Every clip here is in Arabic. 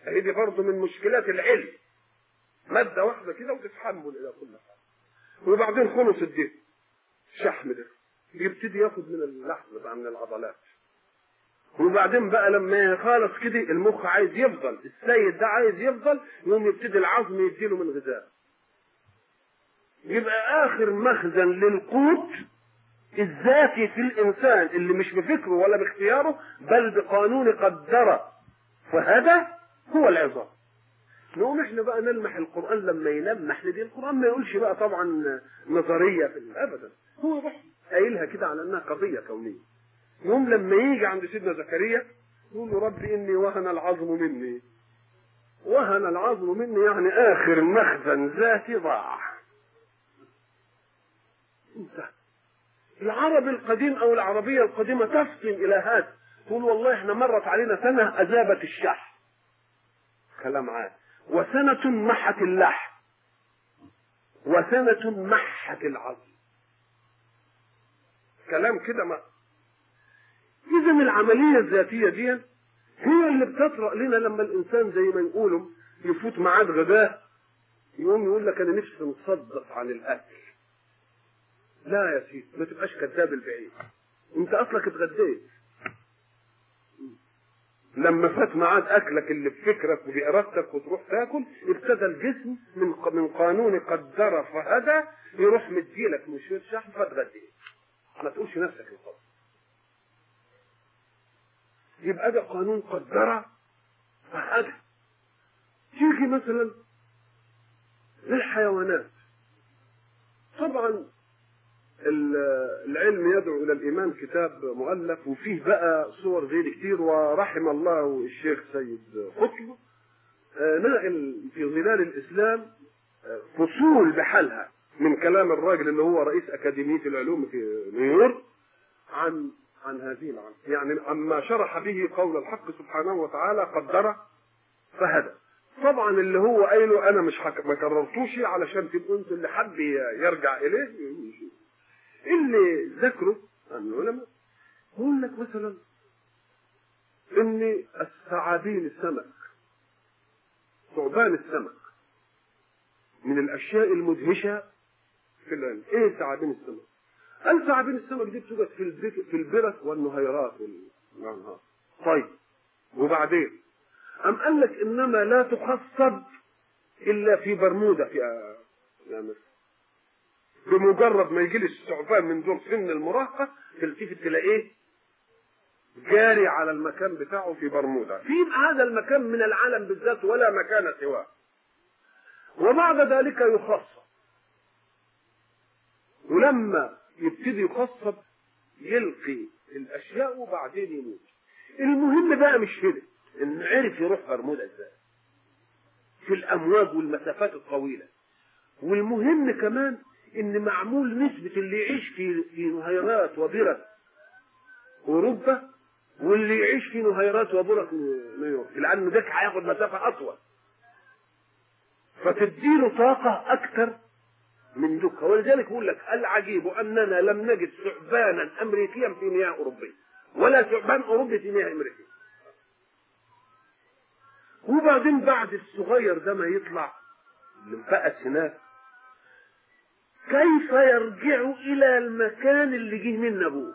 هي دي برضه من مشكلات العلم، ماده واحده كده وتتحمل الى كل حاجه. وبعدين خلص الدين الشحم ده يبتدي ياخد من اللحم بقى من العضلات. وبعدين بقى لما خالص كده المخ عايز يفضل، السيد ده عايز يفضل، يقوم يبتدي العظم يديله من غذاء. يبقى اخر مخزن للقوت الذاتي في الانسان اللي مش بفكره ولا باختياره بل بقانون قدره، فهذا هو العظام. نقوم احنا بقى نلمح القران لما يلمح لدي القران ما يقولش بقى طبعا نظريه في ابدا، هو بس قايلها كده على انها قضيه كونيه. يوم لما يجي عند سيدنا زكريا يقول له رب اني وهن العظم مني، وهن العظم مني يعني اخر مخزن ذاتي ضاع. انتهى. العرب القديم او العربيه القديمه تفطن الى هذا، تقول والله احنا مرت علينا سنه اذابت الشح، كلام عام، وسنه محت اللحم، وسنه محت العظم، كلام كده. ما اذا العمليه الذاتيه دي هي اللي بتطرأ لنا لما الانسان زي ما يقولوا يفوت ميعاد غداه يقوم يقول لك انا نفسي نصدق عن الاكل. لا يا سيدي ما تبقاش كذاب البعيد، انت اصلك اتغديت. لما فات ميعاد اكلك اللي بفكرك وبارادتك وتروح تاكل، ابتدى الجسم من قانون قدر فهدى يروح مديلك من شويه شحم فتغديت. ما تقولش نفسك الخطأ. يبقى ده قانون قدر فهدى. تيجي مثلا للحيوانات، طبعا العلم يدعو الى الايمان كتاب مؤلف وفيه بقى صور غير كتير، ورحم الله الشيخ سيد قطب نقل في ظلال الاسلام فصول بحالها من كلام الراجل اللي هو رئيس اكاديميه العلوم في نيويورك عن هذه العلم، يعني عما شرح به قول الحق سبحانه وتعالى قدر فهدى. طبعا اللي هو قايله انا مش ما كررتوش علشان تبقوا انتوا اللي حب يرجع اليه. اللي ذكروا العلماء يقول لك مثلا ان الثعابين السمك، ثعبان السمك من الاشياء المدهشه في العلم. ايه ثعابين السمك؟ قال ثعابين السمك دي بتوجد في البرك والنهيرات والانهار. طيب وبعدين قال لك انما لا تخصب الا في برمودا في مصر. بمجرد ما يجي لي الثعبان من دور سن المراهقه تلتفت تلاقيه جاري على المكان بتاعه في برمودا، في هذا المكان من العالم بالذات ولا مكان سواه. وبعد ذلك يخصب، ولما يبتدي يخصب يلقي الاشياء وبعدين يموت. المهم بقى مش كده ان عرف يروح برمودا ازاي في الامواج والمسافات الطويله. والمهم كمان ان معمول نسبه اللي يعيش في نهيرات وبرك اوروبا واللي يعيش في نهيرات وبرك نيويورك، لانه ده هياخد مسافه اطول فتديله طاقه اكثر من دكها. ولذلك يقول لك العجيب اننا لم نجد ثعبانا امريكيا في مياه اوروبيه ولا ثعبان اوروبي في مياه امريكيه. وبعدين بعد الصغير ده ما يطلع اللي انفقس هناك كيف يرجع الى المكان اللي جه منه ابوه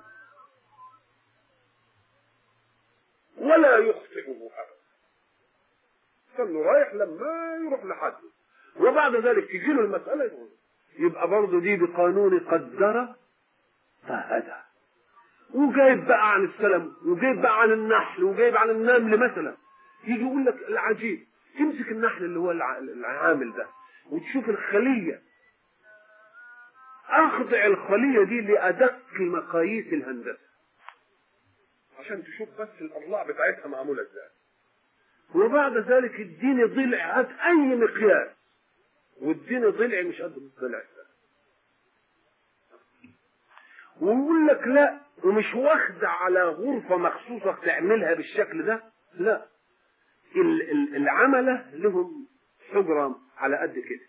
ولا يخطئه ابدا، كانه رايح لما يروح لحد وبعد ذلك تجي له المساله يقول. يبقى برضه دي بقانون قدر فهدى. وجايب بقى عن السلم وجايب بقى عن النحل وجايب عن النمل مثلا. يجي يقول لك العجيب، تمسك النحل اللي هو العامل ده وتشوف الخليه، اخضع الخليه دي لادق مقاييس الهندسه عشان تشوف بس الاضلاع بتاعتها معموله ازاي. وبعد ذلك اديني ضلع هات اي مقياس واديني ضلع مش قد الضلع ده، ويقول لك لا ومش واخده على غرفه مخصوصه تعملها بالشكل ده، لا العمله لهم حجره على قد كده.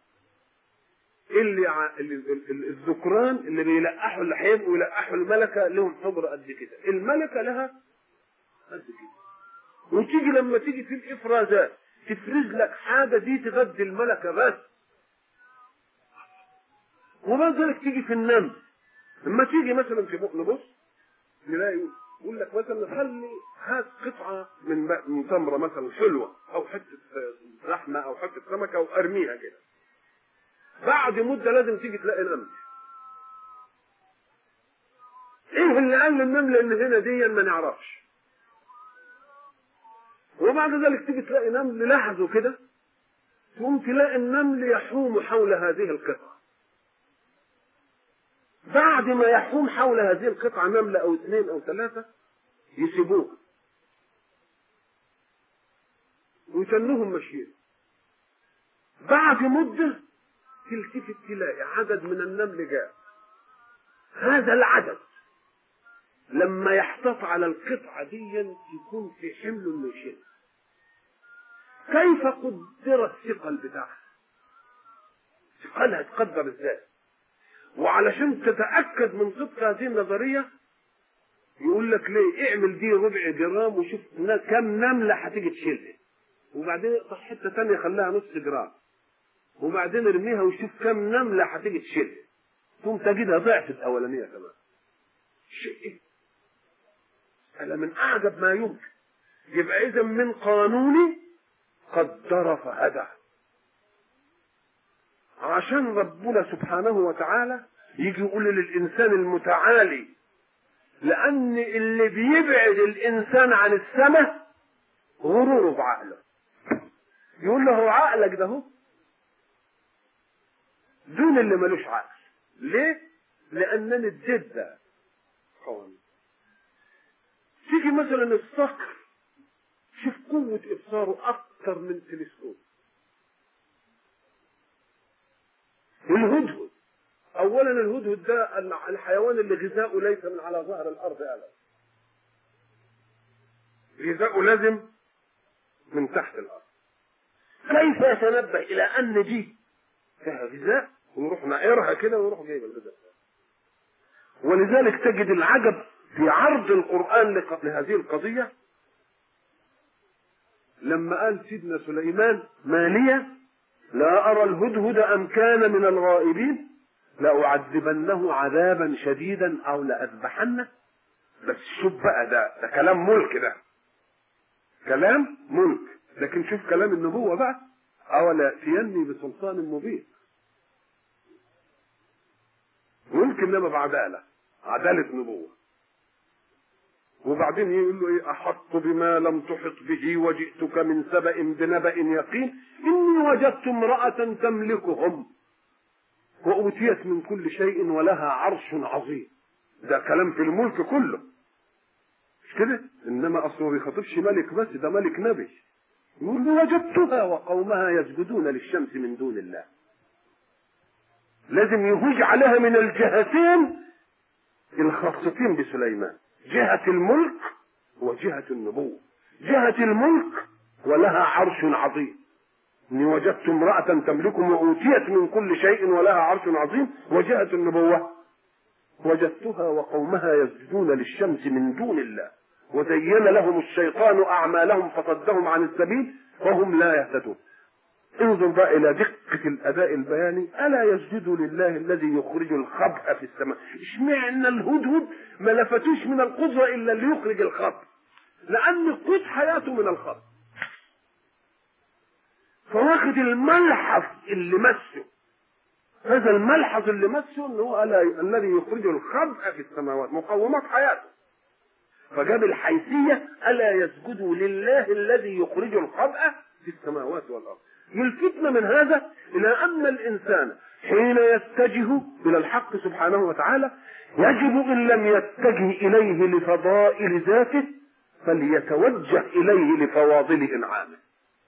الذكران اللي بيلقحوا اللي هيبقوا يلقحوا الملكه لهم حجره قد كده، الملكه لها قد كده. وتيجي لما تيجي في الافرازات تفرز لك حاجه دي تغذي الملكه بس. وبعد ذلك تيجي في النمل، لما تيجي مثلا في بق نبص نلاقي يقول لك مثلا خلي هات قطعه من تمره مثلا حلوه او حته لحمه او حته سمكه وارميها كده. بعد مده لازم تيجي تلاقي نمل. ايه اللي قال للنمل ان هنا دي ما نعرفش. وبعد ذلك تيجي تلاقي نمل لحظه كده، تقوم تلاقي النمل يحوم حول هذه القطعه. بعد ما يحوم حول هذه القطعه نمله او اثنين او ثلاثه يسيبوها ويتنوهم ماشيين. بعد مده تلتفت تلاقي عدد من النمل جاء. هذا العدد لما يحتط على القطعه دي يكون في حمل انه يشيل. كيف قدر الثقل بتاعها؟ ثقلها تقدر ازاي؟ وعلشان تتاكد من صدق هذه النظريه يقول لك ليه؟ اعمل دي ربع جرام وشوف كم نمله هتيجي تشيلها، وبعدين اقطع حته ثانيه خليها نص جرام، وبعدين ارميها وشوف كم نمله هتيجي تشيلها، ثم تجدها ضعف الاولانيه كمان. شيء هذا من اعجب ما يمكن. يبقى اذا من قانون قدر فهدى، عشان ربنا سبحانه وتعالى يجي يقول للانسان المتعالي، لان اللي بيبعد الانسان عن السماء غروره بعقله. يقول له عقلك ده هو دون اللي ملوش عقل. ليه؟ لانني اديت ده قوانين. تيجي مثلا الصقر، شوف قوة ابصاره اكتر من تلسكوب. الهدهد، اولا الهدهد ده الحيوان اللي غذاؤه ليس من على ظهر الارض ابدا، غذاؤه لازم من تحت الارض. كيف يتنبه الى ان دي فيها غذاء ويروح نائرها كده ويروح جايب الغذاء؟ ولذلك تجد العجب في عرض القرآن لهذه القضية لما قال سيدنا سليمان: ما لي لا أرى الهدهد أم كان من الغائبين لأعذبنه عذابا شديدا أو لأذبحنه. بس شوف بقى، ده كلام ملك، ده كلام ملك. لكن شوف كلام النبوة بقى: أولا يأتيني بسلطان مبين. ممكن انما بعدالة نبوة. وبعدين يقول له ايه: احط بما لم تحط به وجئتك من سبأ بنبأ يقين اني وجدت امرأة تملكهم وأوتيت من كل شيء ولها عرش عظيم. ده كلام في الملك كله، مش كده؟ انما اصله ما بيخاطبش ملك بس، ده ملك نبي. يقول له: وجدتها وقومها يسجدون للشمس من دون الله. لازم يهوج عليها من الجهتين الخاصتين بسليمان، جهة الملك وجهة النبوة. جهة الملك ولها عرش عظيم، اني وجدت امرأة تملكهم وأوتيت من كل شيء ولها عرش عظيم. وجهة النبوة: وجدتها وقومها يسجدون للشمس من دون الله وزين لهم الشيطان أعمالهم فصدهم عن السبيل وهم لا يهتدون. انظر بقى الى دقة الاداء البياني: الا يسجدوا لله الذي يخرج الخبء في السماء. اشمعنى الهدهد ما لفتوش من القدرة الا اللي يخرج الخبء؟ لان قوت حياته من الخبء، فواخد الملحظ اللي مسه. هذا الملحظ اللي مسه ان هو الذي يخرج الخبء في السماوات، مقومات حياته. فجاب الحيثية: الا يسجدوا لله الذي يخرج الخبء في السماوات والارض. يلفتنا من هذا الى ان الانسان حين يتجه الى الحق سبحانه وتعالى يجب ان لم يتجه اليه لفضائل ذاته فليتوجه اليه لفواضل انعامه.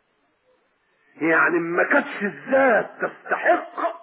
يعني ما كانتش الذات تستحق،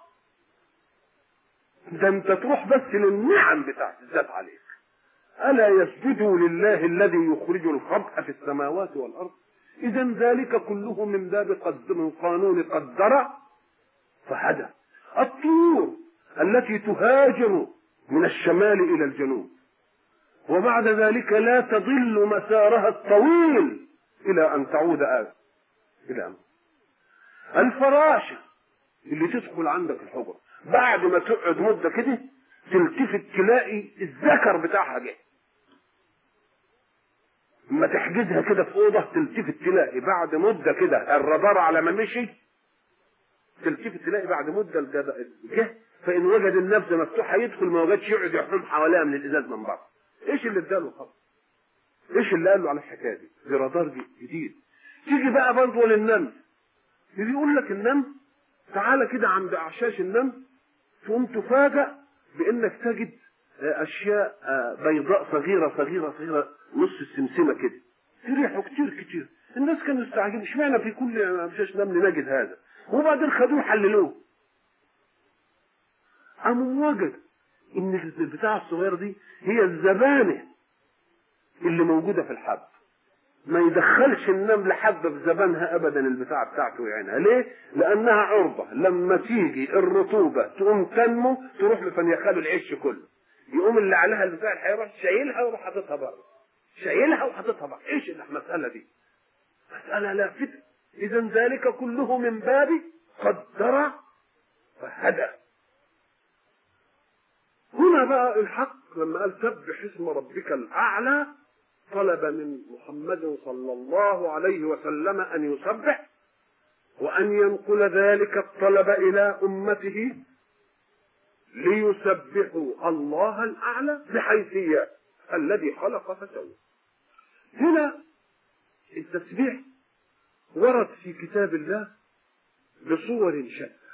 ده انت تروح بس للنعم بتاعت الذات عليك. الا يسجدوا لله الذي يخرج الخبء في السماوات والارض. إذا ذلك كله من باب من قانون قدر فهدى. الطيور التي تهاجر من الشمال إلى الجنوب وبعد ذلك لا تضل مسارها الطويل إلى أن تعود إلى أن الفراشة اللي تدخل عندك الحجرة بعد ما تقعد مدة كده تلتفت تلاقي الذكر بتاعها جه. اما تحجزها كده في اوضه تلتفت تلاقي بعد مده كده الرادار على ما مشي تلتفت تلاقي بعد مده جه، فان وجد النبض مفتوحه يدخل، ما وجدش يقعد يحوم حواليها من الازاز من بره. ايش اللي اداله خط؟ ايش اللي قال له على الحكايه دي؟ دي رادار جديد. تيجي بقى برضه للنمل، يجي يقول لك النمل تعالى كده عند اعشاش النمل تقوم تفاجأ بانك تجد اشياء بيضاء صغيره صغيره صغيره نص السمسمه كده، ريحه كتير. الناس كانوا يستعجبوا اشمعنى في كل اعشاش نمل نجد هذا، وبعدين خدوه حللوه. قاموا وجد ان البتاعه الصغيره دي هي الزبانه اللي موجوده في الحب. ما يدخلش النمل حبه في زبانها ابدا البتاعه بتاعته ويعينها. ليه؟ لانها عرضه لما تيجي الرطوبه تقوم تنمو تروح لفنيخال العش كله، يقوم اللي عليها البتاع هيروح شايلها ويروح حاططها بره، شايلها وحاططها بره. ايش المساله دي؟ مساله لا فتن. اذا ذلك كله من باب قدر فهدى. هنا بقى الحق لما قال سبح اسم ربك الاعلى طلب من محمد صلى الله عليه وسلم ان يسبح وان ينقل ذلك الطلب الى امته ليسبحوا الله الاعلى بحيثيات الذي خلق فسوى. هنا التسبيح ورد في كتاب الله بصور شتى.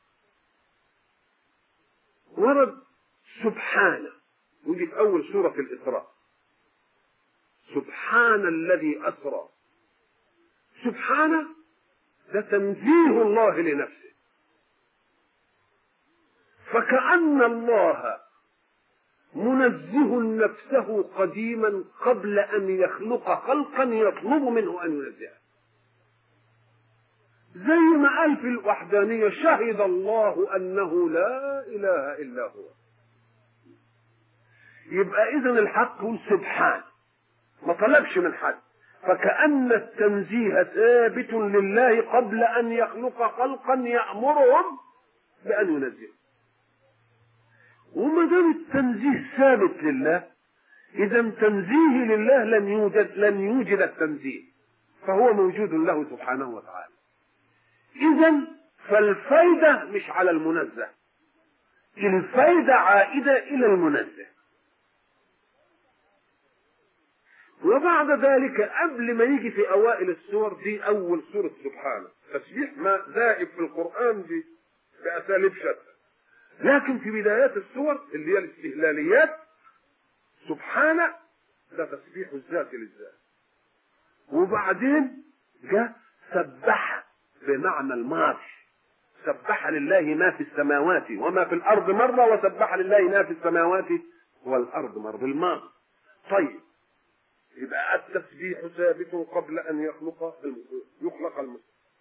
ورد سبحانه، ودي في اول سوره الاسراء، سبحان الذي أسرى. سبحانه ده تنزيه الله لنفسه، فكأن الله منزه نفسه قديما قبل أن يخلق خلقا يطلب منه أن ينزهه. زي ما قال في الوحدانية شهد الله أنه لا إله إلا هو. يبقى إذن الحق هو سبحان، ما طلبش من حد، فكأن التنزيه ثابت لله قبل أن يخلق خلقا يأمرهم بأن ينزهوا. وما دام التنزيه ثابت لله، إذا تنزيه لله لن يوجد التنزيه، فهو موجود له سبحانه وتعالى. إذا فالفايدة مش على المنزه، الفايدة عائدة إلى المنزه. وبعد ذلك قبل ما يجي في اوائل السور دي اول سوره سبحانه، تسبيح ما دائب في القران دي باساليب شتى، لكن في بدايات السور اللي هي الاستهلاليات سبحانه ده تسبيح الذات للذات. وبعدين جاء سبح بمعنى الماضي، سبح لله ما في السماوات وما في الارض مره، وسبح لله ما في السماوات والارض مره بالماضي. طيب يبقى التسبيح ثابت قبل ان يخلق المسبح،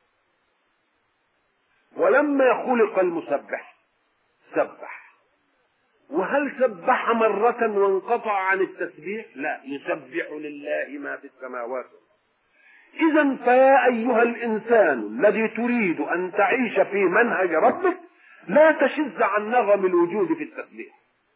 ولما خلق المسبح سبح. وهل سبح مرة وانقطع عن التسبيح؟ لا، يسبح لله ما في السماوات. إذا فيا أيها الإنسان الذي تريد أن تعيش في منهج ربك لا تشذ عن نغم الوجود في التسبيح.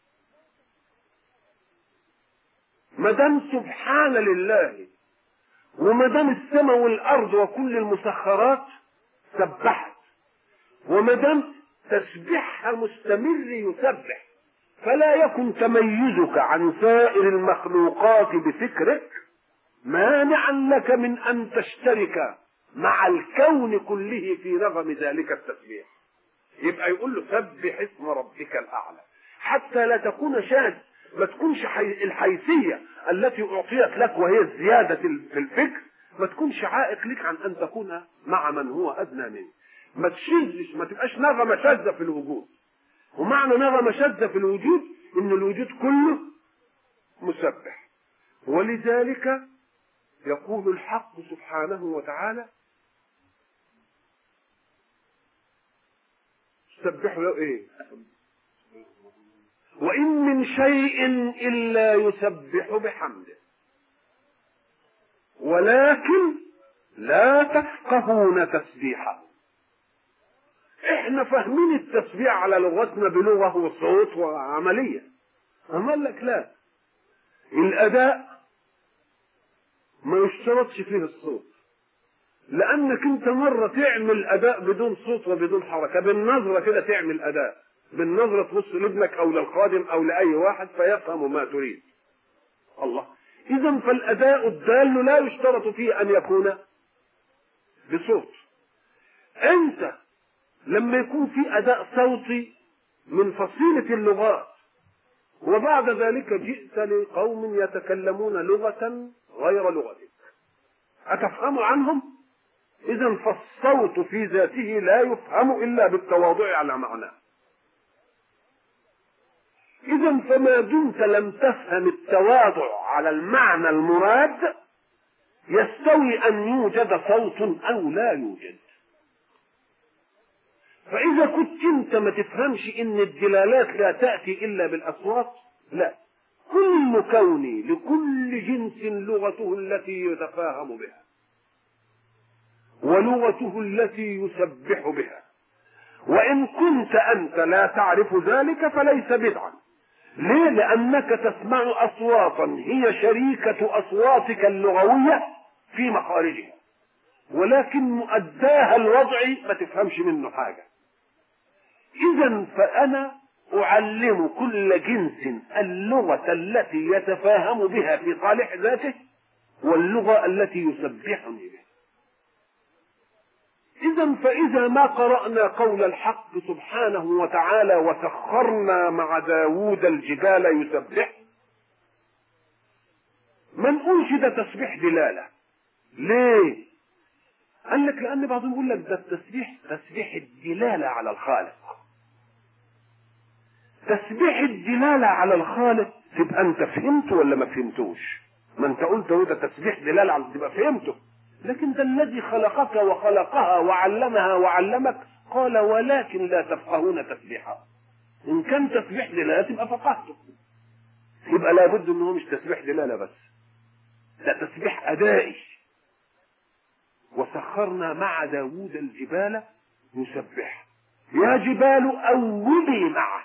مدام سبحان لله، ومدام السماء والارض وكل المسخرات سبحت، ومدام تسبيحها مستمر يسبح، فلا يكن تميزك عن سائر المخلوقات بفكرك مانعا لك من ان تشترك مع الكون كله في نغم ذلك التسبيح. يبقى يقول له سبح اسم ربك الاعلى، حتى لا تكون شاذ، ما تكونش الحيثية التي أعطيت لك وهي الزيادة في الفكر ما تكونش عائق لك عن أن تكون مع من هو أدنى منك. ما تشذش، ما تبقاش نغمة شاذة في الوجود. ومعنى نغمة شاذة في الوجود إن الوجود كله مسبح. ولذلك يقول الحق سبحانه وتعالى سبحوا إيه؟ وإن من شيء إلا يسبح بحمده ولكن لا تفقهون تسبيحه. احنا فاهمين التسبيح على لغتنا بلغة وصوت وعملية. أما قال لك لا، الأداء ما يشترطش فيه الصوت، لأنك أنت مرة تعمل أداء بدون صوت وبدون حركة، بالنظرة كده تعمل أداء، بالنظرة تبص لابنك أو للخادم أو لأي واحد فيفهم ما تريد. الله، إذا فالأداء الدال لا يشترط فيه أن يكون بصوت. أنت لما يكون في أداء صوتي من فصيلة اللغات وبعد ذلك جئت لقوم يتكلمون لغة غير لغتك، أتفهم عنهم؟ إذا فالصوت في ذاته لا يفهم إلا بالتواضع على معناه. إذا فما دمت لم تفهم التواضع على المعنى المراد يستوي أن يوجد صوت أو لا يوجد. فإذا كنت أنت ما تفهمش إن الدلالات لا تأتي إلا بالأصوات، لا، كل كوني لكل جنس لغته التي يتفاهم بها ولغته التي يسبح بها، وإن كنت أنت لا تعرف ذلك فليس بدعا. ليه؟ لأنك تسمع أصواتا هي شريكة أصواتك اللغوية في مخارجها، ولكن مؤداها الوضعي ما تفهمش منه حاجة. إذا فأنا أعلم كل جنس اللغة التي يتفاهم بها في صالح ذاته واللغة التي يسبحني بها. إذا فإذا ما قرأنا قول الحق سبحانه وتعالى وسخرنا مع داود الجبال يسبح، ما نقولش ده تسبيح دلالة. ليه؟ قال لك لأن بعضهم يقول لك ده التسبيح تسبيح الدلالة على الخالق. تسبيح الدلالة على الخالق تبقى أنت فهمته ولا ما فهمتوش؟ ما أنت قلت هو ده تسبيح دلالة على تبقى فهمته، لكن ده الذي خلقك وخلقها وعلمها وعلمك قال ولكن لا تفقهون تسبيحها. إن كان تسبيح دلالة تبقى فقهته، يبقى لابد إنه مش تسبيح دلالة بس، ده تسبيح أدائي. وسخرنا مع داود الجبال يسبح، يا جبال أوبي معه.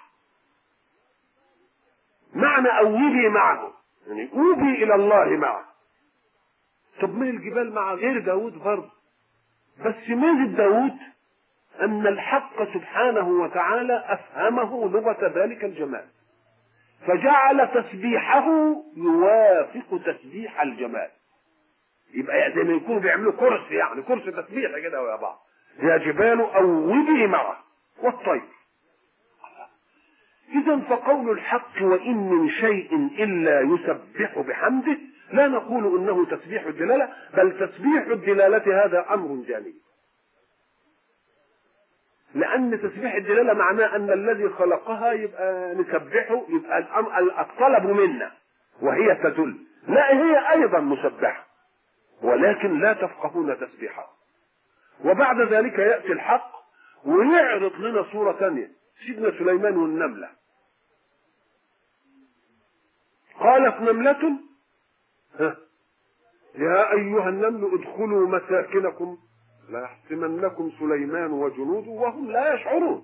معنى أوبي معه يعني أوبي إلى الله معه. طب من الجبال مع غير داود برضه، بس ميزة داود أن الحق سبحانه وتعالى أفهمه لغة ذلك الجمال، فجعل تسبيحه يوافق تسبيح الجمال. يبقى زي ما يكونوا بيعملوا كرسي، يعني كرسي تسبيح كده ويا بعض. يا جبال أوبي معه والطير. إذا فقول الحق وإن من شيء إلا يسبح بحمده لا نقول إنه تسبيح الدلالة، بل تسبيح الدلالة هذا أمر جانبي، لأن تسبيح الدلالة معناه أن الذي خلقها يبقى نسبحه، يبقى الطلب منا وهي تدل، لا هي أيضا مسبحة ولكن لا تفقهون تسبيحها. وبعد ذلك يأتي الحق ويعرض لنا صورة ثانية، سيدنا سليمان والنملة. قالت نملة يا أيها النمل ادخلوا مساكنكم لا يحطمنكم سليمان وجنوده وهم لا يشعرون.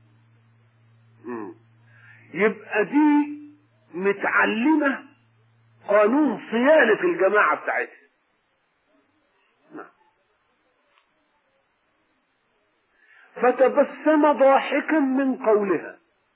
يبقى دي متعلمة قانون صيانة الجماعة بتاعتها. فتبسم ضاحكا من قولها،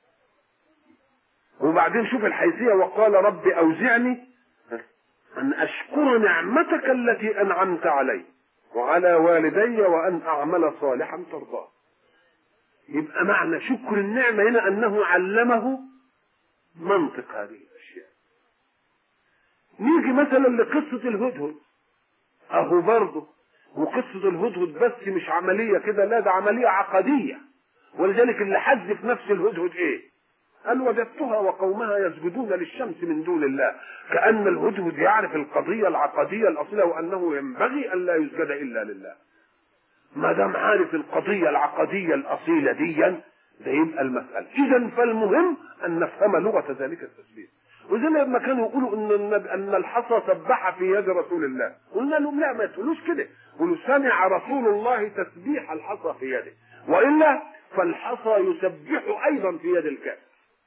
وبعدين شوف الحيثية وقال رب أوزعني أن أشكر نعمتك التي أنعمت علي وعلى والدي وأن أعمل صالحا ترضاه. يبقى معنى شكر النعمة هنا أنه علمه منطق هذه الأشياء. نيجي مثلا لقصة الهدهد أهو برضه، وقصة الهدهد بس مش عملية كده، لا ده عملية عقدية. ولذلك اللي حذف نفس الهدهد ايه؟ قال وجدتها وقومها يسجدون للشمس من دون الله، كأن الهدهد يعرف القضية العقدية الأصيلة وأنه ينبغي أن لا يسجد إلا لله. ما دام عارف القضية العقدية الأصيلة ديا ده يبقى المسألة. إذا فالمهم أن نفهم لغة ذلك التسبيح. وزي لما كانوا يقولوا ان الحصى سبح في يد رسول الله، قلنا لهم لا ما تقولوش كده، قولوا سمع رسول الله تسبيح الحصى في يده، والا فالحصى يسبح ايضا في يد الكافر،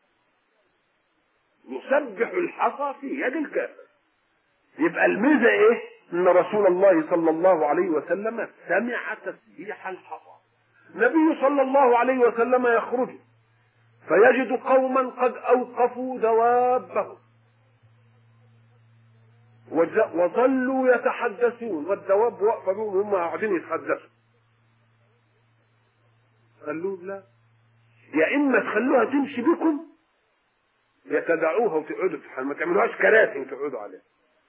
يسبح الحصى في يد الكافر. يبقى الميزه ايه؟ ان رسول الله صلى الله عليه وسلم سمع تسبيح الحصى. النبي صلى الله عليه وسلم يخرج فيجد قوما قد اوقفوا دوابهم وظلوا يتحدثون، والدواب واقفه بهم وهم قاعدين يتحدثوا. قال له لا، يا اما تخلوها تمشي بكم يا تدعوها وتقعدوا في حال، ما تعملوهاش كراسي وتقعدوا عليها.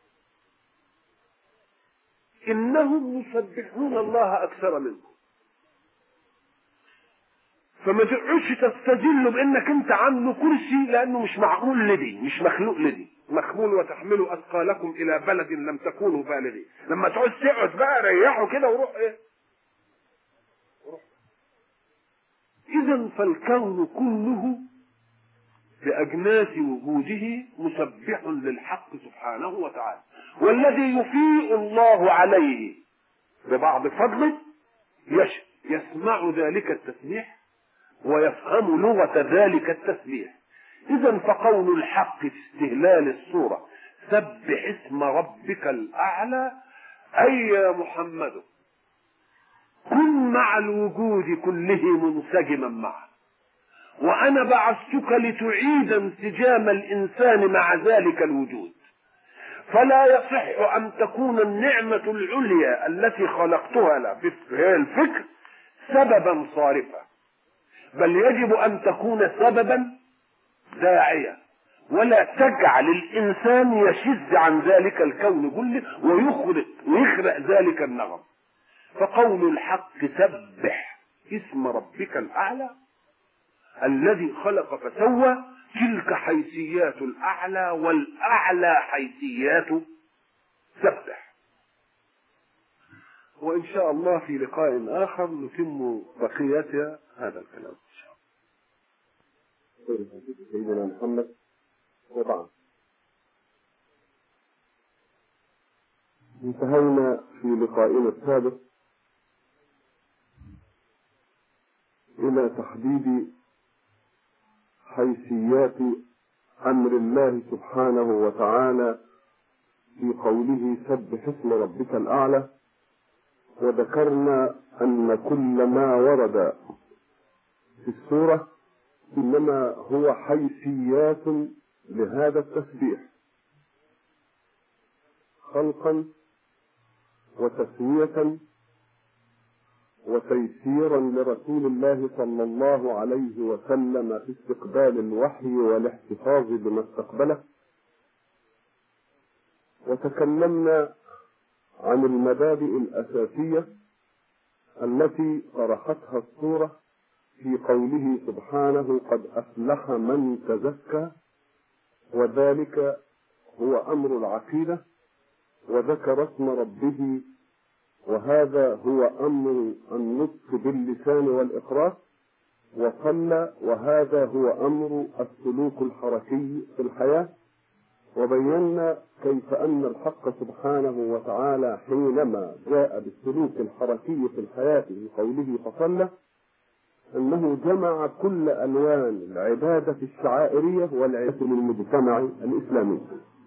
انهم يسبحون الله اكثر منكم، فما تقعدش تستذل بانك انت عامله كرسي، لانه مش معقول لدي، مش مخلوق لدي. مخمول وتحملوا اثقالكم الى بلد لم تكونوا بالغيه. لما تعوز تقعد بقى ريحوا كده وروح ايه؟ اذا فالكون كله باجناس وجوده مسبح للحق سبحانه وتعالى، والذي يفيء الله عليه ببعض فضله يسمع ذلك التسبيح ويفهم لغة ذلك التسبيح. إذا فقول الحق في استهلال السورة سبح اسم ربك الأعلى، أي يا محمد كن مع الوجود كله منسجما معه، وأنا بعثتك لتعيد انسجام الإنسان مع ذلك الوجود. فلا يصح أن تكون النعمة العليا التي خلقتها له في الفكر سببا صارفا، بل يجب أن تكون سببا داعيا، ولا تجعل الإنسان يشذ عن ذلك الكون كله ويخرق ذلك النغم. فقول الحق سبح اسم ربك الأعلى الذي خلق فسوى، تلك حيثيات الأعلى، والأعلى حيثيات سبح. وإن شاء الله في لقاء آخر نتم بقية هذا الكلام إن شاء الله. سيدنا محمد وبعد، انتهينا في لقائنا السابق إلى تحديد حيثيات أمر الله سبحانه وتعالى في قوله سبح اسم ربك الأعلى، وذكرنا أن كل ما ورد في السورة إنما هو حيثيات لهذا التسبيح، خلقا وتسوية وتيسيرا لرسول الله صلى الله عليه وسلم في استقبال الوحي والاحتفاظ بما استقبله. وتكلمنا عن المبادئ الأساسية التي طرحتها السورة في قوله سبحانه قد أفلح من تزكى، وذلك هو أمر العقيدة، وذكر اسم ربه، وهذا هو أمر النطق باللسان والإقرار، وصلى، وهذا هو أمر السلوك الحركي في الحياة. وبينا كيف أن الحق سبحانه وتعالى حينما جاء بالسلوك الحركي في الحياة بقوله فصلى أنه جمع كل ألوان العبادة الشعائرية والعبادة للمجتمع الإسلامي.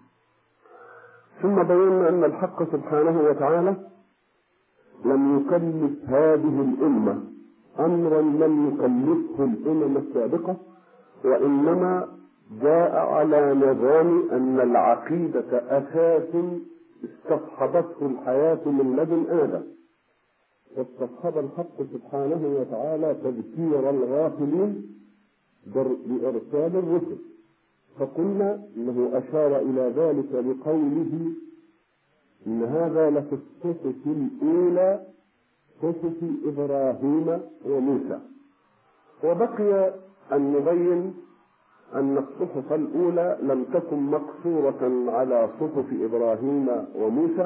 ثم بينا أن الحق سبحانه وتعالى لم يكلف هذه الأمة أمرا لم يكلفه الأمم السابقة، وإنما جاء على نظام أن العقيدة أساس استصحبته الحياة من لدن آدم، واستصحب الحق سبحانه وتعالى تذكير الغافلين بإرسال الرسل. فقلنا إنه أشار إلى ذلك بقوله إن هذا لفي الصحف الأولى صحف إبراهيم وموسى. وبقي أن نبين أن الصحف الأولى لم تكن مقصورة على صحف إبراهيم وموسى،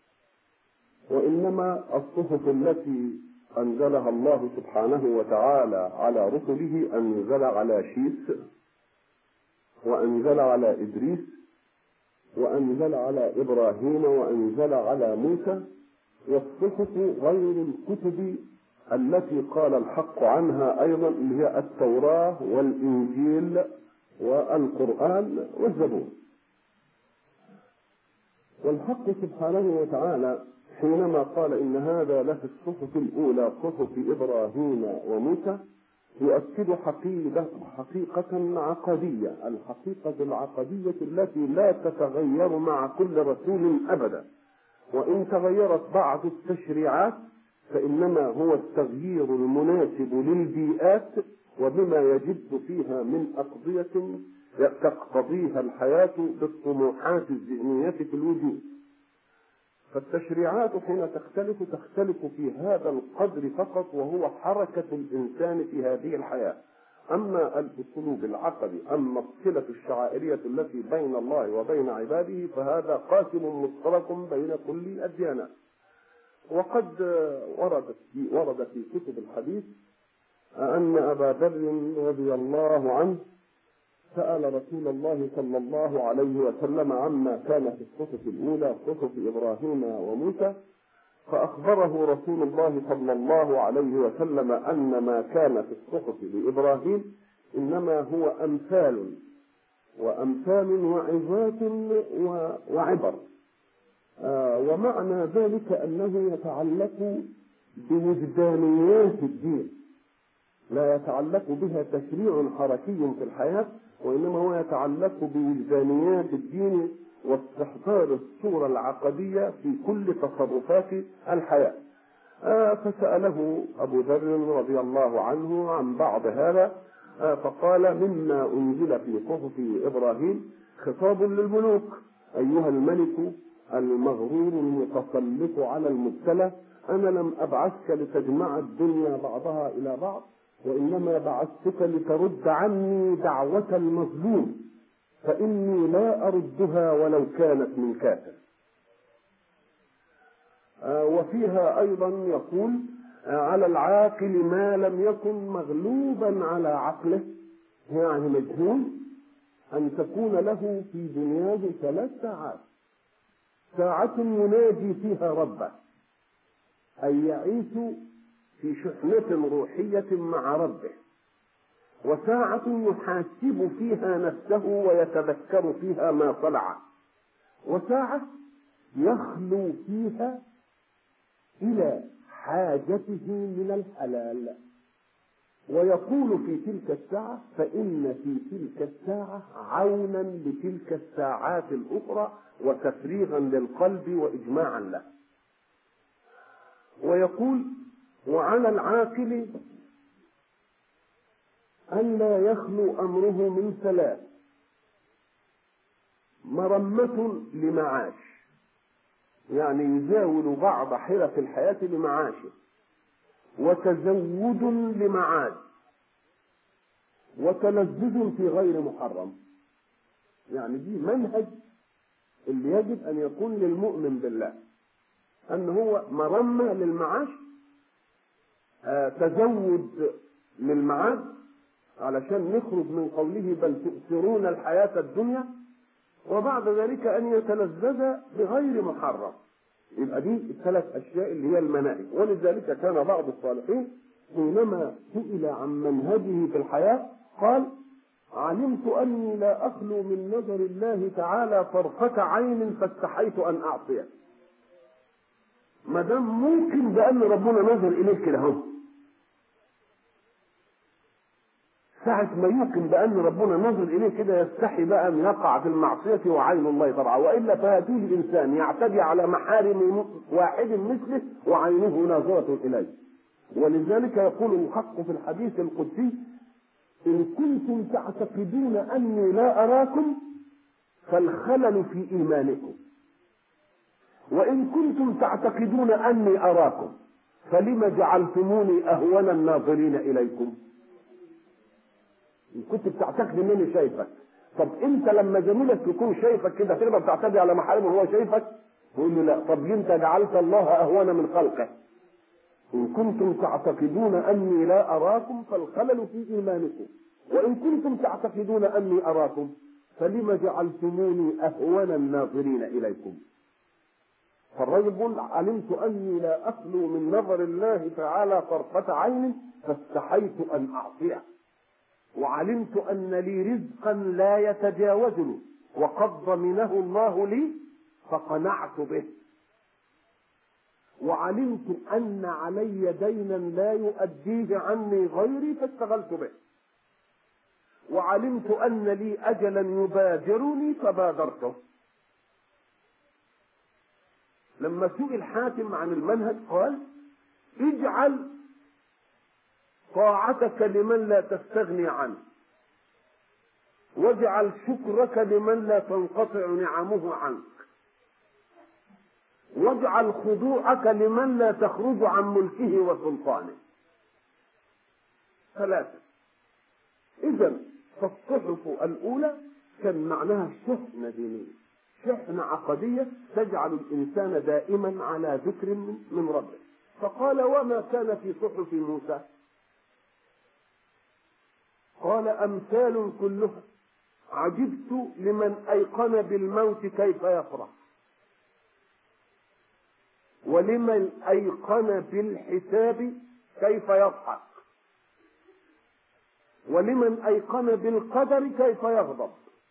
وإنما الصحف التي أنزلها الله سبحانه وتعالى على رسله أنزل على شيس، وأنزل على إدريس، وأنزل على إبراهيم، وأنزل على موسى. والصحف غير الكتب التي قال الحق عنها أيضا، اللي هي التوراة والإنجيل والقرآن والزبور. والحق سبحانه وتعالى حينما قال إن هذا لفي الصحف الأولى صحف إبراهيم وموسى، يؤكد حقيقة عقدية، الحقيقة العقدية التي لا تتغير مع كل رسول أبدا، وإن تغيرت بعض التشريعات فإنما هو التغيير المناسب للبيئات وبما يجد فيها من أقضية تقتضيها الحياة بالطموحات الذهنية في الوجود. فالتشريعات حين تختلف في هذا القدر فقط، وهو حركة الإنسان في هذه الحياة. أما الأسلوب العقدي، أما الصلة الشعائرية التي بين الله وبين عباده، فهذا قاسم مشترك بين كل الديانات. وقد ورد في كتب الحديث أن أبا ذر رضي الله عنه سأل رسول الله صلى الله عليه وسلم عما كان في الصحف الأولى صحف إبراهيم وموسى، فأخبره رسول الله صلى الله عليه وسلم أن ما كان في الصحف لإبراهيم إنما هو وأمثال وعظات وعبر. ومعنى ذلك أنه يتعلق بوجدانيات الدين، لا يتعلق بها تشريع حركي في الحياة، وإنما هو يتعلق بوجدانيات الدين واستحضار الصورة العقدية في كل تصرفات الحياة. فسأله أبو ذر رضي الله عنه عن بعض هذا، فقال مما أنزل في صحف إبراهيم خطاب للملوك: أيها الملك المغرور المتسلط على المبتلى، أنا لم أبعثك لتجمع الدنيا بعضها إلى بعض، وإنما بعثتك لترد عني دعوة المظلوم، فإني لا أردها ولو كانت من كافر. وفيها أيضا يقول: على العاقل ما لم يكن مغلوبا على عقله، يعني مجهول، أن تكون له في دنياه 3 ساعات: ساعة يناجي فيها ربه، أي يعيش في شحنة روحية مع ربه، وساعة يحاسب فيها نفسه ويتذكر فيها ما صنع، وساعة يخلو فيها إلى حاجته من الحلال، ويقول في تلك الساعة: فإن في تلك الساعة عونا لتلك الساعات الأخرى وتفريغا للقلب وإجماعا له. ويقول: وعلى العاقل أن لا يخلو أمره من 3: مرمة لمعاش، يعني يزاول بعض حرف الحياة لمعاشه، وتزود لمعاد، وتلذذ في غير محرم. يعني دي منهج اللي يجب أن يكون للمؤمن بالله، أن هو مرمة للمعاش، تزود للمعاد، علشان نخرج من قوله بل تؤثرون الحياة الدنيا، وبعد ذلك أن يتلذذ بغير محرم. يبقى دي ال3 أشياء اللي هي المناهج. ولذلك كان بعض الصالحين حينما سئل عن منهجه في الحياة قال: علمت أني لا أخلو من نظر الله تعالى طرفة عين فاستحيت أن أعصيه. ما دام ممكن بأن ربنا نظر إليك كده اهو، ساعة ما يمكن بأن ربنا نظر إليه كده يستحي بقى أن يقع في المعصية وعين الله طبعا، وإلا فهذه الإنسان يعتدي على محارم واحد مثله وعينه ناظرة إليه. ولذلك يقول الحق في الحديث القدسي: إن كنتم تعتقدون أني لا أراكم فالخلل في إيمانكم، وإن كنتم تعتقدون أني أراكم فلم جعلتموني أهون الناظرين إليكم. كنت بتعتقد انني شايفك، طب انت لما زميلك يكون شايفك كده تقدر تعتدي على محارمه وهو شايفك؟ يقول له لا. طب انت جعلت الله اهون من خلقه. ان كنتم تعتقدون اني لا اراكم فالخلل في ايمانكم، وان كنتم تعتقدون اني اراكم فلم جعلتموني أهون الناظرين إليكم. فالرجل يقول علمت أني لا أخلو من نظر الله تعالى طرفة عين فاستحيت أن أعصيه، وعلمت أن لي رزقا لا يتجاوزني وقد ضمنه الله لي فقنعت به، وعلمت أن علي دينا لا يؤديه عني غيري فاشتغلت به، وعلمت أن لي أجلا يبادرني فبادرته. لما سئل حاتم عن المنهج قال اجعل طاعتك لمن لا تستغني عنه، واجعل شكرك لمن لا تنقطع نعمه عنك، واجعل خضوعك لمن لا تخرج عن ملكه وسلطانه. ثلاثة. إذن فالصحف الأولى كان معناها شحنة دينية، شحنة عقدية تجعل الإنسان دائما على ذكر من ربه. فقال وما كان في صحف موسى؟ قال أمثال كلها، عجبت لمن أيقن بالموت كيف يفرح، ولمن أيقن بالحساب كيف يضحك، ولمن أيقن بالقدر كيف يغضب.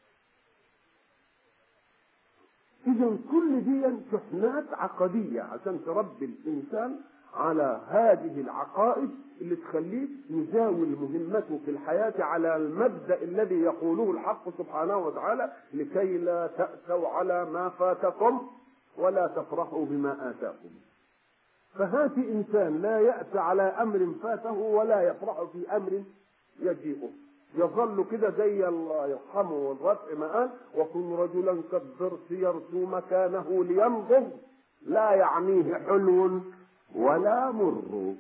إذن كل دي شحنات عقدية عشان تربي الإنسان على هذه العقائد اللي تخليه يزاول مهمته في الحياة على المبدأ الذي يقوله الحق سبحانه وتعالى لكي لا تأسوا على ما فاتكم ولا تفرحوا بما آتاكم. فهات إنسان لا يأس على أمر فاته ولا يفرح في أمر يجيئه، يظل كده زي الله يرحمه والرفع ما قال وكن رجلا كالضرس يرسو مكانه لينظر لا يعنيه حلو ولا مر.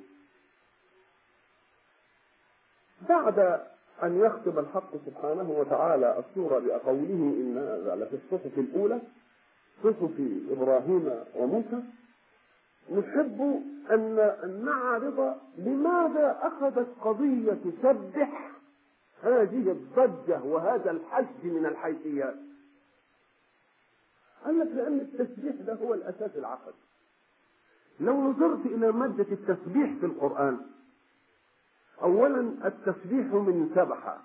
بعد أن يختم الحق سبحانه وتعالى السورة بقوله إن هذا في الصحف الأولى صحف إبراهيم وموسى، نحب أن نعرض لماذا أخذت قضية سبح هذه الضجة وهذا الحشد من الحيثيات. قال لك لأن التسبيح ده هو الأساس العقدي. لو نظرت إلى مادة التسبيح في القرآن، أولا التسبيح من سبح،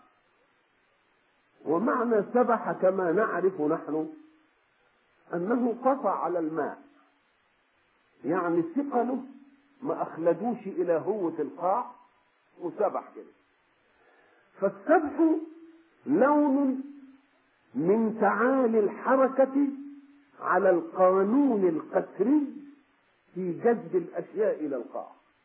ومعنى سبح كما نعرف نحن أنه قطع على الماء، يعني ثقله ما أخلدوش إلى هوة القاع وسبح كده. فالسبح لون من تعالي الحركة على القانون القسري في جذب الأشياء إلى القاع.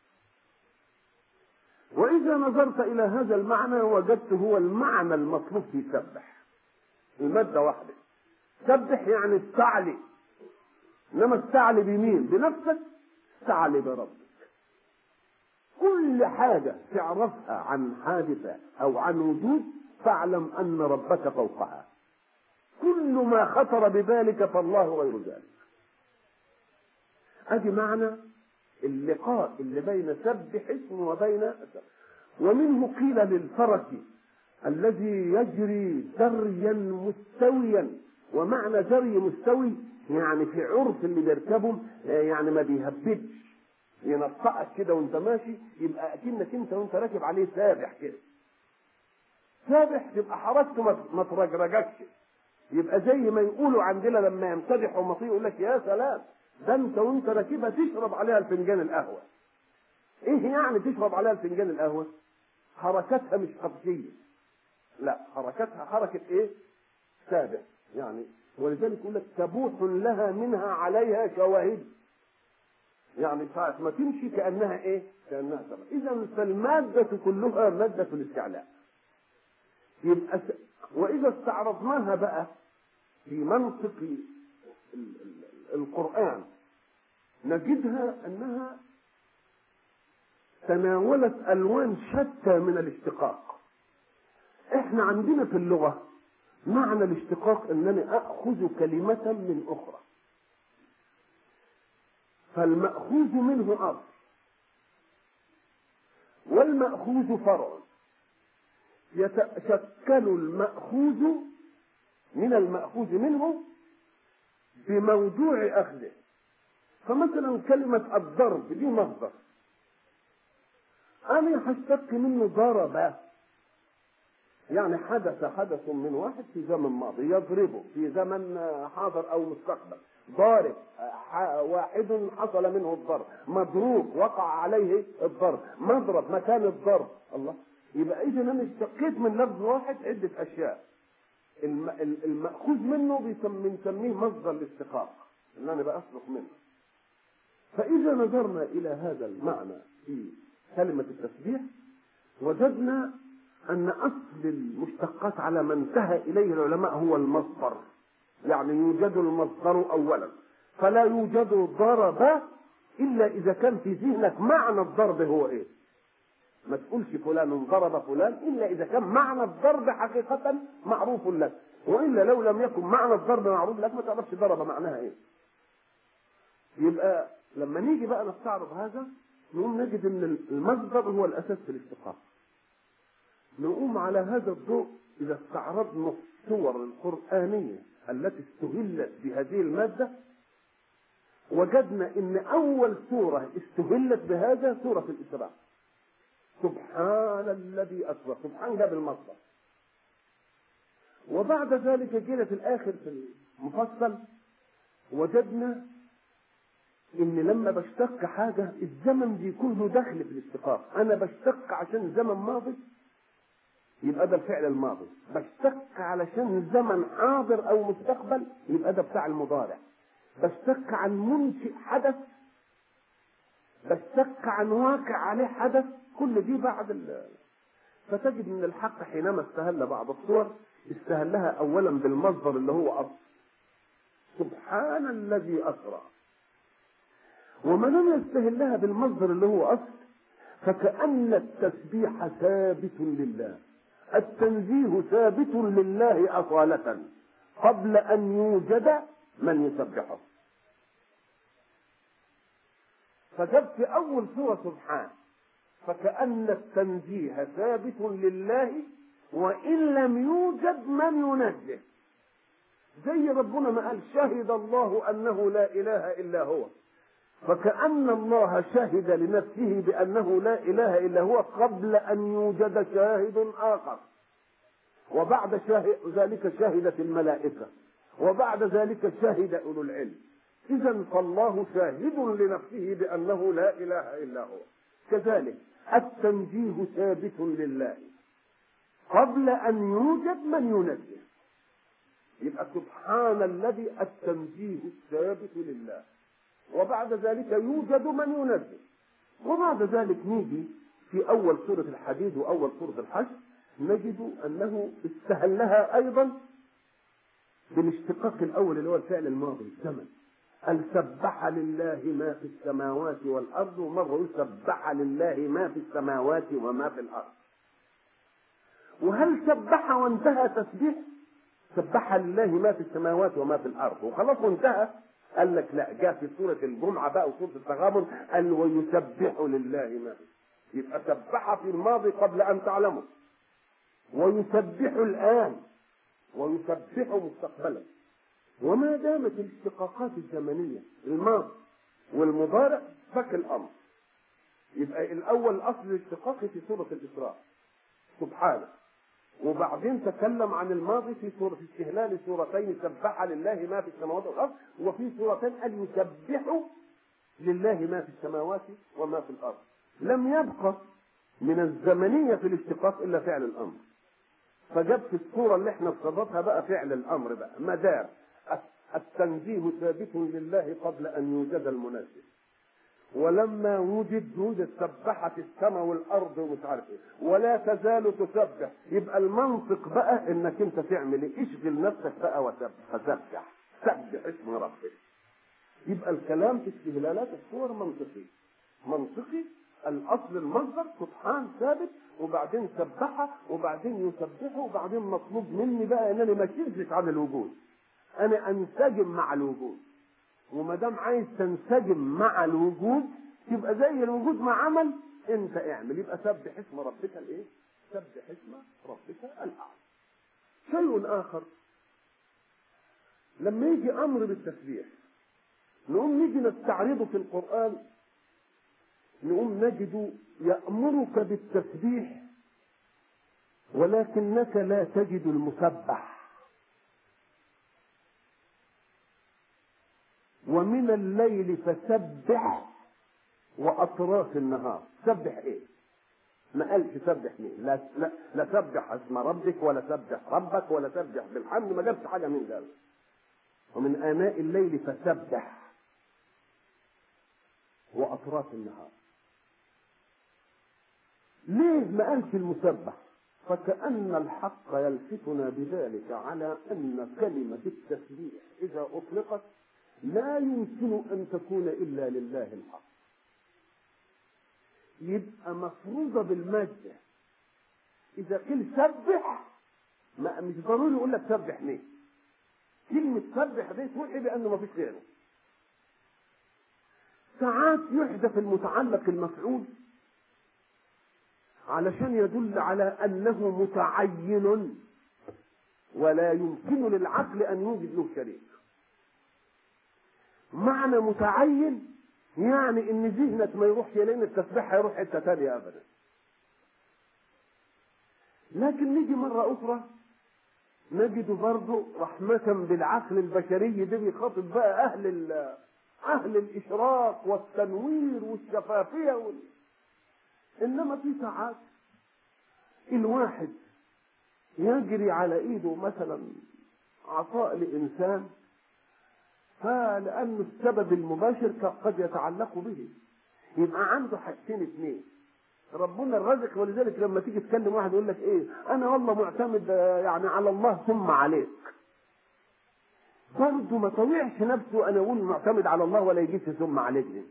وإذا نظرت إلى هذا المعنى وجدت هو المعنى المطلوب في سبح، المادة واحدة. سبح يعني استعلي، إنما استعلي بمين؟ بنفسك، استعلي بربك. كل حاجة تعرفها عن حادثة أو عن وجود فاعلم أن ربك فوقها. كل ما خطر ببالك فالله غير ذلك. أدي معنى اللقاء اللي بين سبح اسم وبين ومنه قيل للفرس الذي يجري جريا مستويا. ومعنى جري مستوي يعني في عرف اللي بيركبهم يعني ما بيهبدش، ينطقك كده وانت ماشي، يبقى اكنك انت وانت راكب عليه سابح كده. سابح تبقى حركته ما ترجرجكش، يبقى زي ما يقولوا عندنا لما يمتدحوا مطيء يقول لك يا سلام ده انت وانت راكبها تشرب عليها الفنجان القهوه. ايه يعني تشرب عليها الفنجان القهوه؟ حركتها مش قفزيه، لا حركتها حركه ايه؟ سابح يعني. ولذلك يقول لك سبوح لها منها عليها شواهد، يعني ساعة ما تمشي كأنها ايه؟ كأنها سبح. إذا فالمادة كلها مادة الاستعلاء. يبقى وإذا استعرضناها بقى في منطق القرآن نجدها أنها تناولت ألوان شتى من الاشتقاق. احنا عندنا في اللغة معنى الاشتقاق أنني أخذ كلمة من أخرى، فالمأخوذ منه أصل والمأخوذ فرع. يتشكل المأخوذ من المأخوذ منه بموضوع أخذه. فمثلا كلمة الضرب دي مصدر، أنا هشتق منه ضرب، يعني حدث من واحد في زمن ماضي يضربه في زمن حاضر أو مستقبل. ضارب واحد حصل منه الضرب، مضروب وقع عليه الضرب، مضرب مكان الضرب. الله، يبقى إذا أنا اشتقيت من لفظ واحد عدة أشياء. المأخوذ منه بنسميه مصدر الاشتقاق اللي أنا بأصدق منه. فإذا نظرنا إلى هذا المعنى في كلمة التسبيح وجدنا أن أصل المشتقات على ما انتهى إليه العلماء هو المصدر، يعني يوجد المصدر أولا، فلا يوجد ضرب إلا إذا كان في ذهنك معنى الضرب هو إيه. ما تقولش فلان ضرب فلان إلا إذا كان معنى الضرب حقيقة معروف لك، وإلا لو لم يكن معنى الضرب معروف لك ما تعرفش ضرب معناها إيه. يبقى لما نيجي بقى نستعرض هذا نقوم نجد أن المصدر هو الأساس في الاشتقاق. نقوم على هذا الضوء إذا استعرضنا الصور القرآنية التي استهلت بهذه المادة وجدنا أن أول سورة استهلت بهذا سورة الإسراء. سبحان الذي أسرى، سبحان جاب المصدر. وبعد ذلك جينا في الآخر في المفصل وجدنا إن لما بشتق حاجة الزمن بيكون له دخل في الاشتقاق. أنا بشتق عشان زمن ماضي يبقى ده الفعل الماضي، بشتق علشان زمن حاضر أو مستقبل يبقى ده بتاع المضارع، بشتق عن منشئ حدث، بشتق عن واقع عليه حدث، كل دي بعد فتجد من الحق حينما استهل بعض الصور استهلها أولا بالمصدر اللي هو أصل، سبحان الذي أسرى. وما لم يستهلها بالمصدر اللي هو أصل فكأن التسبيح ثابت لله، التنزيه ثابت لله أصالة قبل أن يوجد من يسبحه. فجاب في أول سورة سبحان فكأن التنزيه ثابت لله وإن لم يوجد من ينزه، زي ربنا ما قال شهد الله أنه لا إله إلا هو، فكأن الله شهد لنفسه بأنه لا إله إلا هو قبل أن يوجد شاهد آخر، وبعد ذلك شهدت الملائكة، وبعد ذلك شهد أولو العلم. إذا فالله شاهد لنفسه بأنه لا إله إلا هو. كذلك التنزيه ثابت لله قبل أن يوجد من ينزه، يبقى سبحان الذي التنزيه الثابت لله، وبعد ذلك يوجد من ينزه. وبعد ذلك نيجي في أول سورة الحديد وأول سورة الحشر نجد أنه استهلها أيضا بالاشتقاق الأول اللي هو الفعل الماضي الزمن. سبح لله ما في السماوات والأرض، ومرة سبح لله ما في السماوات وما في الأرض. وهل سبح وانتهى تسبيح؟ سبح لله ما في السماوات وما في الأرض وخلاص وانتهى؟ قال لك لا، جاء في سورة الجمعة بقى وسورة التغابن قال ويسبح لله ما في، يبقى سبح في الماضي قبل أن تعلمه، ويسبح الآن، ويسبح مستقبلا. وما دامت الاشتقاقات الزمنية الماضي والمضارع فك الأمر. يبقى الأول أصل الاشتقاق في سورة الإسراء سبحانه، وبعدين تكلم عن الماضي في سورة استهلال سورتين سبح لله ما في السماوات والأرض، وفي سورتين قال يسبح لله ما في السماوات وما في الأرض. لم يبقى من الزمنية في الاشتقاق إلا فعل الأمر، فجاب في الصورة اللي احنا افترضتها بقى فعل الأمر بقى مدار التنزيه ثابت لله قبل أن يوجد المنزه، ولما وجد سبحت السماء والأرض ومش عارف ايه، ولا تزال تسبح. يبقى المنطق بقى انك انت تعمل ايه؟ اشغل نفسك بقى وسبح، سبح اسم ربك. يبقى الكلام في استهلالات الصور منطقي. الأصل المصدر سبحان ثابت، وبعدين سبحه، وبعدين يسبحه، وبعدين مطلوب مني بقى انني ما اشذش عن الوجود، انا انسجم مع الوجود. وما دام عايز تنسجم مع الوجود تبقى زي الوجود ما عمل انت اعمل. يبقى سبح اسم ربك الايه؟ سبح اسم ربك الاعلى. شيء اخر لما يجي امر بالتسبيح نقوم نيجي نستعرضه في القرآن، نقوم نجد يأمرك بالتسبيح ولكنك لا تجد المسبح. ومن الليل فسبح وأطراف النهار. سبح ايه؟ ما قالش سبح مين، لا سبح اسم ربك ولا سبح ربك ولا سبح بالحمد، ما جابش حاجة من ذلك. ومن آناء الليل فسبح وأطراف النهار. ليه ما قالش المسبح؟ فكأن الحق يلفتنا بذلك على أن كلمة التسبيح إذا أطلقت لا يمكن أن تكون إلا لله الحق، يبقى مفروضة بالمادة. إذا قيل سبح مش ضروري يقول لك سبح مين. كلمة سبح دي توحي بأنه ما فيش غيره. ساعات يحدث المتعلق المفعول علشان يدل على أنه متعين ولا يمكن للعقل أن يوجد له شريك. معنى متعين يعني ان ذهنك ما يروحش لان التسبيح هيروح حته ثانيه ابدا. لكن نيجي مره اخرى نجد برضه رحمه بالعقل البشري ده بيخاطب بقى اهل الاشراق والتنوير والشفافيه انما في ساعات الواحد يجري على ايده مثلا عطاء لانسان، فلأن السبب المباشر قد يتعلق به، يبقى عنده حاجتين اثنين. ربنا الرازق، ولذلك لما تيجي تكلم واحد يقول لك ايه، انا والله معتمد يعني على الله ثم عليك، برضه ما طوعش نفسه انا اقول معتمد على الله ولا يجيش ثم عليك دي.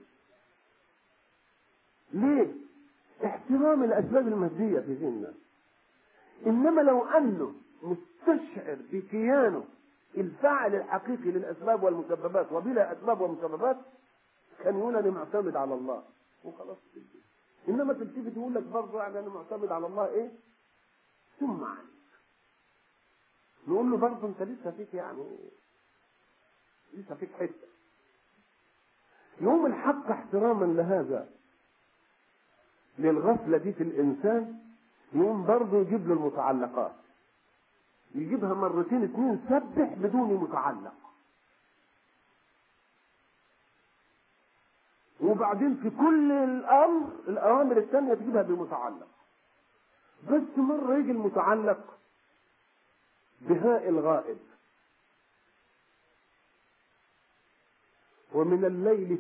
ليه؟ احترام الاسباب الماديه في ذهننا. انما لو انه مستشعر بكيانه الفاعل الحقيقي للاسباب والمسببات وبلا اسباب ومسببات كان يقول انا معتمد على الله وخلاص. انما تلتفت يقول لك برضه يعني انا معتمد على الله ايه ثم عليك. نقول له برضه انت لسه فيك يعني لسه فيك حته. يوم الحق احتراما لهذا للغفله دي في الانسان يوم برضه يجيب له المتعلقات، يجيبها مرتين اثنين سبح بدون متعلق، وبعدين في كل الأوامر الثانية تجيبها بمتعلق. بس مرة يجي المتعلق بهاء الغائب، ومن الليل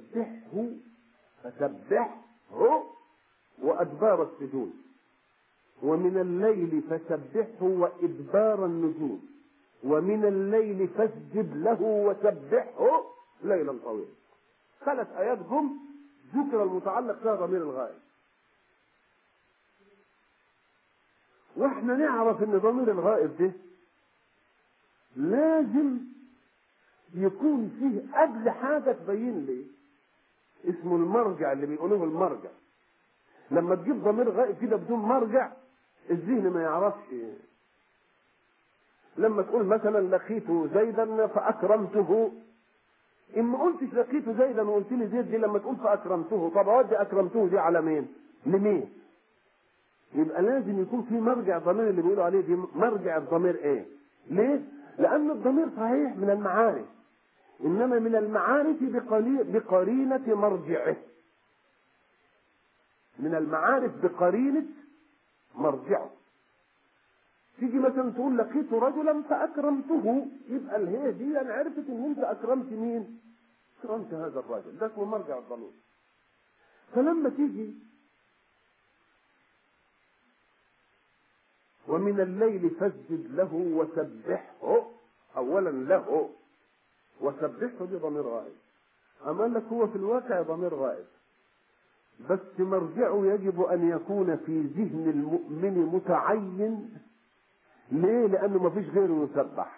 فسبحه وأدبار السجود، ومن الليل فسبحه وإدبار النجوم، ومن الليل فاسجد له وسبحه ليلا طويلا. 3 آيات جم ذكر المتعلق فيها ضمير الغائب. واحنا نعرف ان ضمير الغائب ده لازم يكون فيه قبل حاجه تبين لي اسمه المرجع اللي بيقولوه المرجع. لما تجيب ضمير غائب كده بدون مرجع الذهن ما يعرفش. لما تقول مثلا لقيت زيدا فاكرمته، ان ما قلتش لقيت زيدا وقلت لي زيد دي لما تقول فاكرمته، طب اودي اكرمته دي على مين؟ لمين؟ يبقى لازم يكون في مرجع ضمير اللي بيقولوا عليه دي مرجع الضمير ايه؟ ليه؟ لان الضمير صحيح من المعارف، انما من المعارف بقرينة مرجعه. من المعارف بقرينة مرجعه. تيجي مثلا تقول لقيت رجلا فاكرمته، يبقى الهي دي انا عرفت ان انت اكرمت مين؟ اكرمت هذا الرجل، ده اسمه مرجع الضمير. فلما تيجي ومن الليل فاسجد له وسبحه، اولا له وسبحه دي ضمير غائب. اما لك هو في الواقع ضمير غائب، بس مرجعه يجب ان يكون في ذهن المؤمن متعين. ليه؟ لانه ما فيش غيره يسبح،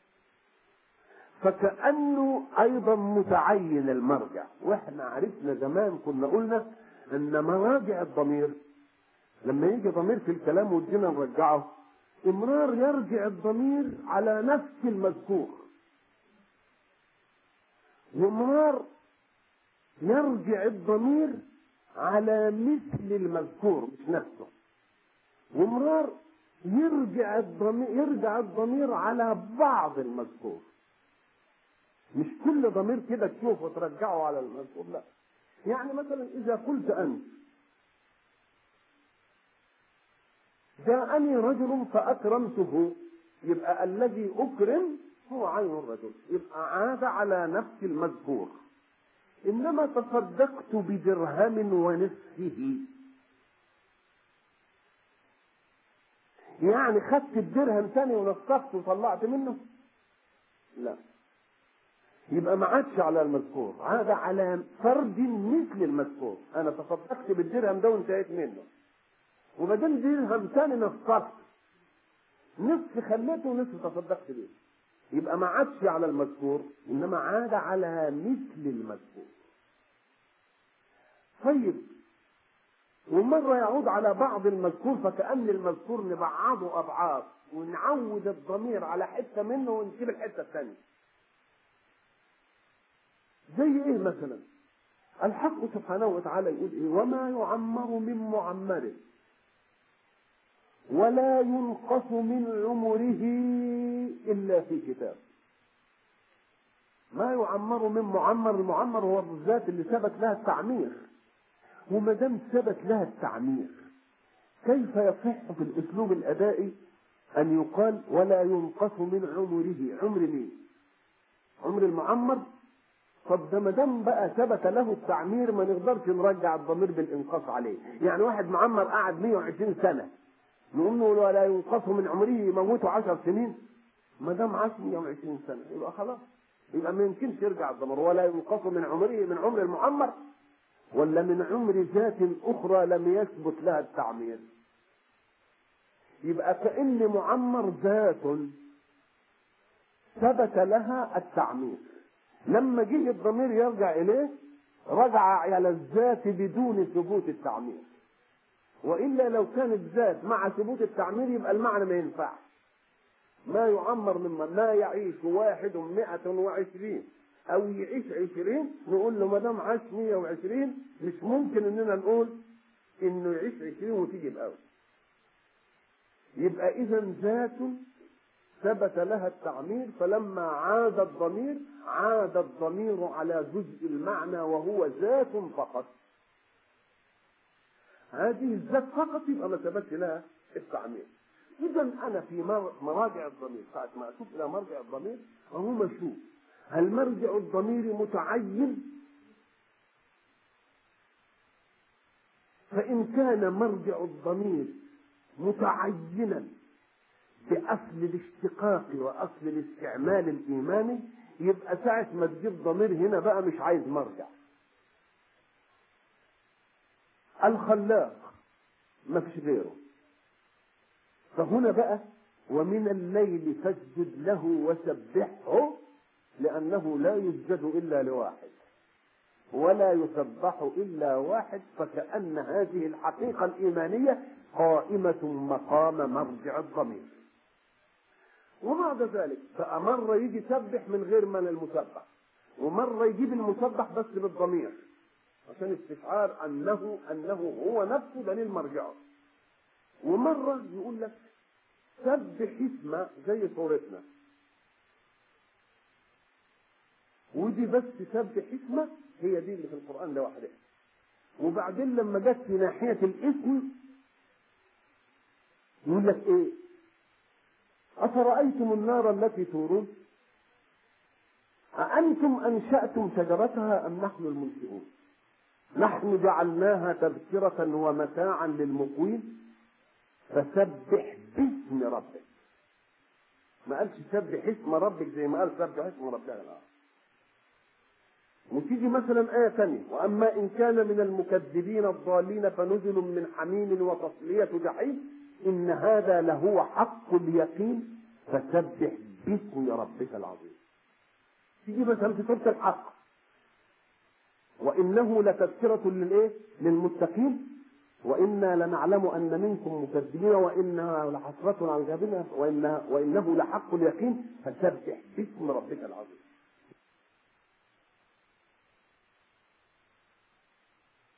فكأنه ايضا متعين المرجع. واحنا عرفنا زمان كنا قلنا ان مراجع الضمير لما يجي ضمير في الكلام ودينا نرجعه امرار يرجع الضمير على نفس المذكور، ومرار يرجع الضمير على مثل المذكور مش نفسه، ومرار يرجع الضمير على بعض المذكور، مش كل ضمير كده تشوفه وترجعه على المذكور، لا. يعني مثلا إذا قلت أنت جاءني رجل فأكرمته، يبقى الذي أكرم هو عين الرجل، يبقى عاد على نفس المذكور. إنما تصدقت بدرهم ونصفه، يعني خدت الدرهم ثاني ونصفته وطلعت منه، لا، يبقى ما عادش على المذكور، عاد على فرد مثل المذكور. أنا تصدقت بالدرهم ده وانتهيت منه، وبعدين درهم ثاني نصفت، نصف خليته ونصف تصدقت بيه، يبقى ما عادش على المذكور، إنما عاد على مثل المذكور. طيب، ومرة يعود على بعض المذكور، فكأن المذكور نبعضه أبعاد ونعود الضمير على حتة منه ونسيب الحتة الثانية. زي إيه مثلا؟ الحق سبحانه وتعالى يقول إيه؟ وما يعمر من معمر ولا ينقص من عمره إلا في كتاب. ما يعمر من معمر، المعمر هو الذات اللي ثبت لها التعمير، وما دام ثبت لها التعمير كيف يصح في الاسلوب الادائي ان يقال ولا ينقص من عمره؟ عمر مين؟ عمر المعمر. طب ده ما دام بقى ثبت له التعمير ما نقدرش نرجع الضمير بالانقاص عليه. يعني واحد معمر قعد 120 سنه نقول له ولا ينقص من عمره، يموته 10 سنين، ما دام عاش 120 سنه يبقى خلاص، يبقى ما يمكنش يرجع الضمير. ولا ينقص من عمره من عمر المعمر ولا من عمر ذات أخرى لم يثبت لها التعمير. يبقى كأن معمر ذات ثبت لها التعمير، لما جه الضمير يرجع إليه رجع على الذات بدون ثبوت التعمير. وإلا لو كانت ذات مع ثبوت التعمير يبقى المعنى ما ينفعش. ما يعمر مما ما يعيش 120 أو يعيش 20 نقول له ما دام عاش 120 مش ممكن إننا نقول إنه يعيش 20 وتيجي الأول. يبقى إذا ذات ثبت لها التعمير، فلما عاد الضمير على جزء المعنى وهو ذات فقط. هذه الذات فقط يبقى ما ثبتش لها التعمير. إذا أنا في مراجع الضمير ساعة ما أشوف إلى مرجع الضمير أهو مشوف هل مرجع الضمير متعين؟ فإن كان مرجع الضمير متعينا بأصل الاشتقاق وأصل الاستعمال الإيماني يبقى ساعة ما تجيب ضمير هنا بقى مش عايز مرجع. الخلاق ما فيش غيره، فهنا بقى ومن الليل فاسجد له وسبحه، لأنه لا يسجد إلا لواحد ولا يسبح إلا واحد، فكأن هذه الحقيقة الإيمانية قائمة مقام مرجع الضمير. وبعد ذلك بقى مرة يجي يسبح من غير من المسبح، ومرة يجيب المسبح بس بالضمير عشان استشعار أنه هو نفسه دليل مرجعه. ومرة يقول لك سبح اسمه زي صورتنا، ودي بس سبح اسمه هي دي اللي في القرآن لوحدها. وبعدين لما جت في ناحية الاسم يقول لك ايه؟ أفرأيتم النار التي تورون أأنتم أنشأتم شجرتها أم نحن المنشئون نحن جعلناها تذكرة ومتاعا للمقوين فسبح باسم ربك. ما قالش سبح اسم ربك زي ما قال سبح اسم ربك. وتيجي مثلا آية ثانية وأما إن كان من المكذبين الضالين فنزل من حميم وتصلية جحيم إن هذا لهو حق اليقين فسبح باسم ربك العظيم. تيجي مثلا في سورة الحق وإنه لتذكرة للمتقين وإنا لنعلم أن منكم مكذبين وإنها لحسرة على الكافرين وإنه لحق اليقين فسبح باسم ربك العظيم.